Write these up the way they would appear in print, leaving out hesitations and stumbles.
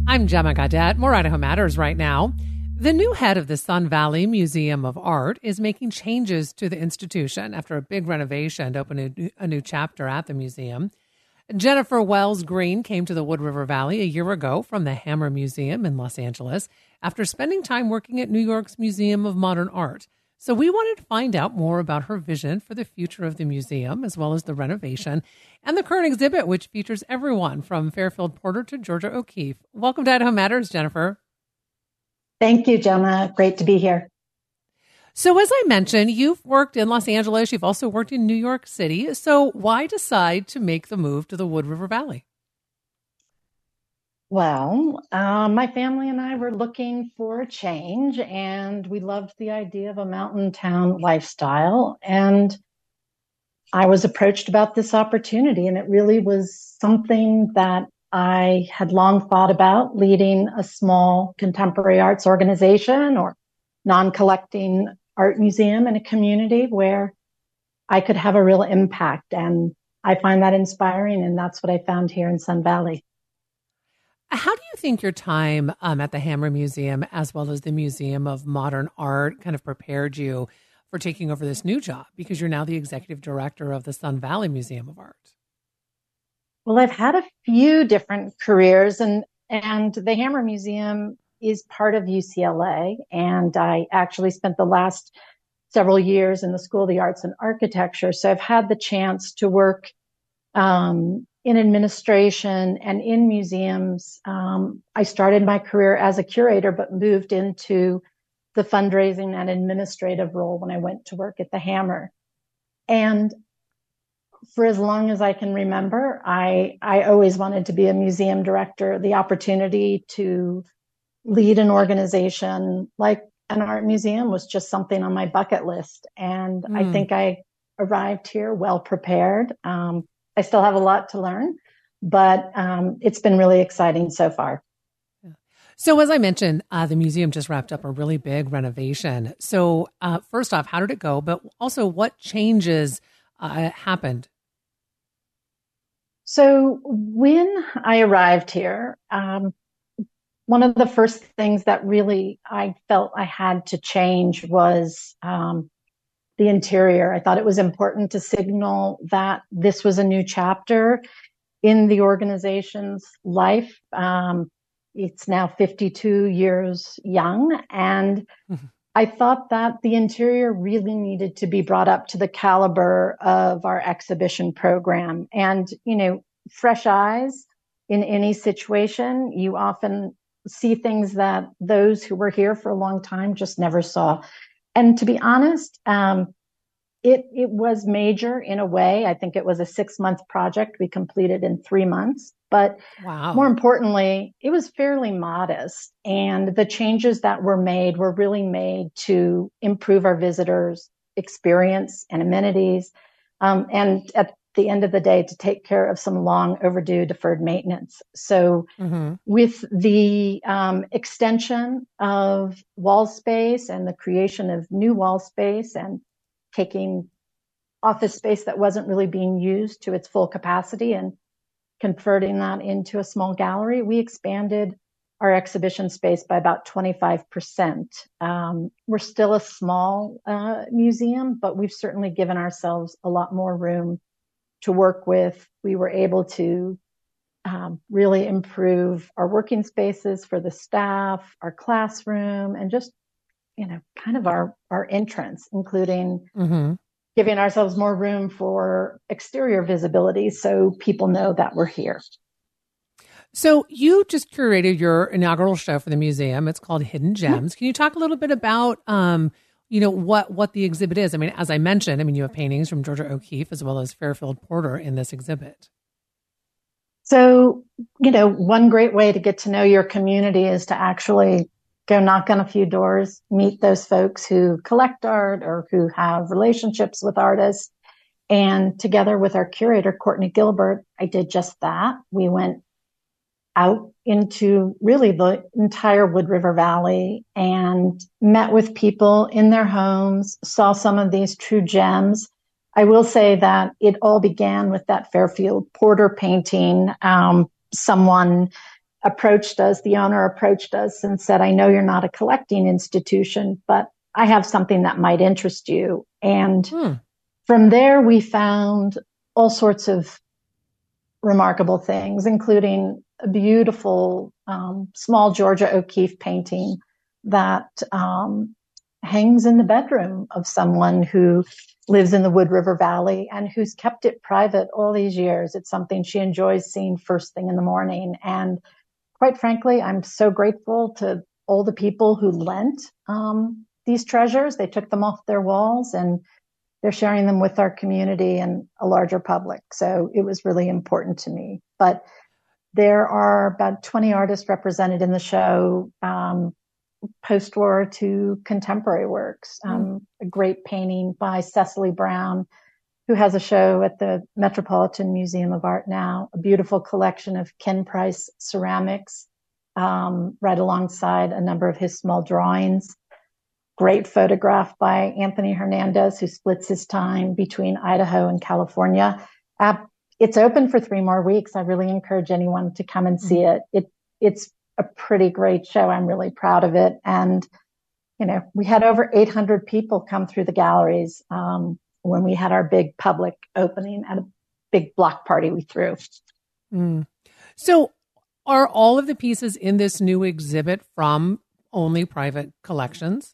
I'm Gemma Gaudette. More Idaho Matters right now. The new head of the Sun Valley Museum of Art is making changes to the institution after a big renovation to open a new chapter at the museum. Jennifer Wells Green came to the Wood River Valley a year ago from the Hammer Museum in Los Angeles after spending time working at New York's Museum of Modern Art. So we wanted to find out more about her vision for the future of the museum, as well as the renovation and the current exhibit, which features everyone from Fairfield Porter to Georgia O'Keeffe. Welcome to Idaho Matters, Jennifer. Thank you, Gemma. Great to be here. So as I mentioned, you've worked in Los Angeles. You've also worked in New York City. So why decide to make the move to the Wood River Valley? Well, my family and I were looking for a change, and we loved the idea of a mountain town lifestyle. And I was approached about this opportunity, and it really was something that I had long thought about, leading a small contemporary arts organization or non-collecting art museum in a community where I could have a real impact. And I find that inspiring, and that's what I found here in Sun Valley. How do you think your time at the Hammer Museum, as well as the Museum of Modern Art, kind of prepared you for taking over this new job? Because you're now the executive director of the Sun Valley Museum of Art. Well, I've had a few different careers, and the Hammer Museum is part of UCLA. And I actually spent the last several years in the School of the Arts and Architecture. So I've had the chance to work in administration and in museums. I started my career as a curator, but moved into the fundraising and administrative role when I went to work at the Hammer. And for as long as I can remember, I always wanted to be a museum director. The opportunity to lead an organization like an art museum was just something on my bucket list. And I think I arrived here well prepared. I still have a lot to learn, but it's been really exciting so far. So as I mentioned, the museum just wrapped up a really big renovation. So first off, how did it go? But also, what changes happened? So when I arrived here, one of the first things that really I felt I had to change was the interior. I thought it was important to signal that this was a new chapter in the organization's life. It's now 52 years young, and I thought that the interior really needed to be brought up to the caliber of our exhibition program. And, fresh eyes in any situation, you often see things that those who were here for a long time just never saw. And to be honest, it was major in a way. I think it was a 6-month project we completed in 3 months. But More importantly, it was fairly modest. And the changes that were made were really made to improve our visitors' experience and amenities. And at the end of the day, to take care of some long overdue deferred maintenance. So with the extension of wall space and the creation of new wall space and taking office space that wasn't really being used to its full capacity and converting that into a small gallery, we expanded our exhibition space by about 25%. We're still a small museum, but we've certainly given ourselves a lot more room to work with. We were able to really improve our working spaces for the staff, our classroom, and just, kind of our entrance, including giving ourselves more room for exterior visibility so people know that we're here. So you just curated your inaugural show for the museum. It's called Hidden Gems. Can you talk a little bit about, what the exhibit is? I mean, as I mentioned, you have paintings from Georgia O'Keeffe as well as Fairfield Porter in this exhibit. So, one great way to get to know your community is to actually go knock on a few doors, meet those folks who collect art or who have relationships with artists. And together with our curator, Courtney Gilbert, I did just that. We went out into really the entire Wood River Valley and met with people in their homes, saw some of these true gems. I will say that it all began with that Fairfield Porter painting. Someone the owner approached us and said, I know you're not a collecting institution, but I have something that might interest you. And from there, we found all sorts of remarkable things, including a beautiful small Georgia O'Keeffe painting that hangs in the bedroom of someone who lives in the Wood River Valley and who's kept it private all these years. It's something she enjoys seeing first thing in the morning. And quite frankly, I'm so grateful to all the people who lent these treasures. They took them off their walls and they're sharing them with our community and a larger public. So it was really important to me. But there are about 20 artists represented in the show, post-war to contemporary works. A great painting by Cecily Brown, who has a show at the Metropolitan Museum of Art now, a beautiful collection of Ken Price ceramics, right alongside a number of his small drawings. Great photograph by Anthony Hernandez, who splits his time between Idaho and California. It's open for 3 more weeks. I really encourage anyone to come and see it. It's a pretty great show. I'm really proud of it. And, we had over 800 people come through the galleries when we had our big public opening at a big block party we threw. So are all of the pieces in this new exhibit from only private collections?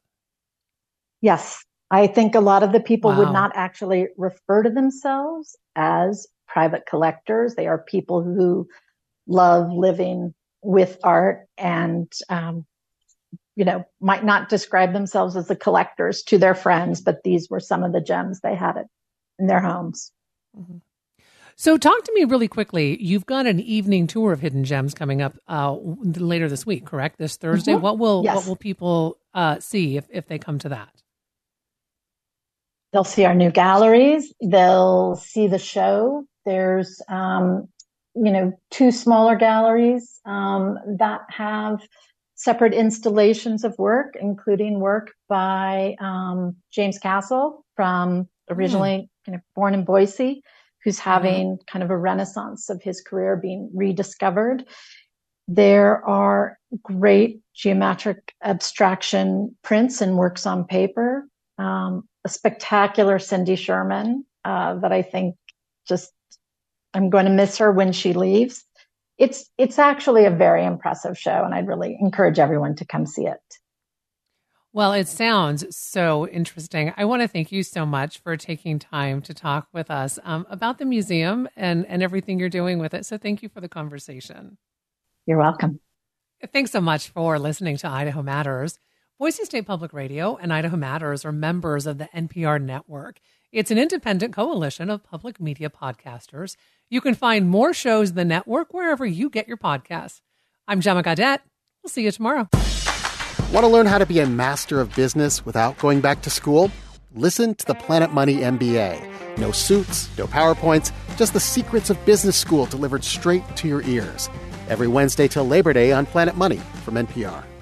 Yes. I think a lot of the people would not actually refer to themselves as private collectors. They are people who love living with art and, might not describe themselves as the collectors to their friends, but these were some of the gems they had in their homes. So talk to me really quickly. You've got an evening tour of Hidden Gems coming up later this week, correct? This Thursday. What will people see if they come to that? They'll see our new galleries. They'll see the show. There's, 2 smaller galleries that have separate installations of work, including work by James Castle, from originally born in Boise, who's having kind of a renaissance of his career being rediscovered. There are great geometric abstraction prints and works on paper. A spectacular Cindy Sherman that I think I'm going to miss her when she leaves. It's actually a very impressive show, and I'd really encourage everyone to come see it. Well, it sounds so interesting. I want to thank you so much for taking time to talk with us about the museum and everything you're doing with it. So thank you for the conversation. You're welcome. Thanks so much for listening to Idaho Matters. Boise State Public Radio and Idaho Matters are members of the NPR network. It's an independent coalition of public media podcasters. You can find more shows in the network wherever you get your podcasts. I'm Gemma Gaudette. We'll see you tomorrow. Want to learn how to be a master of business without going back to school? Listen to the Planet Money MBA. No suits, no PowerPoints, just the secrets of business school delivered straight to your ears. Every Wednesday till Labor Day on Planet Money from NPR.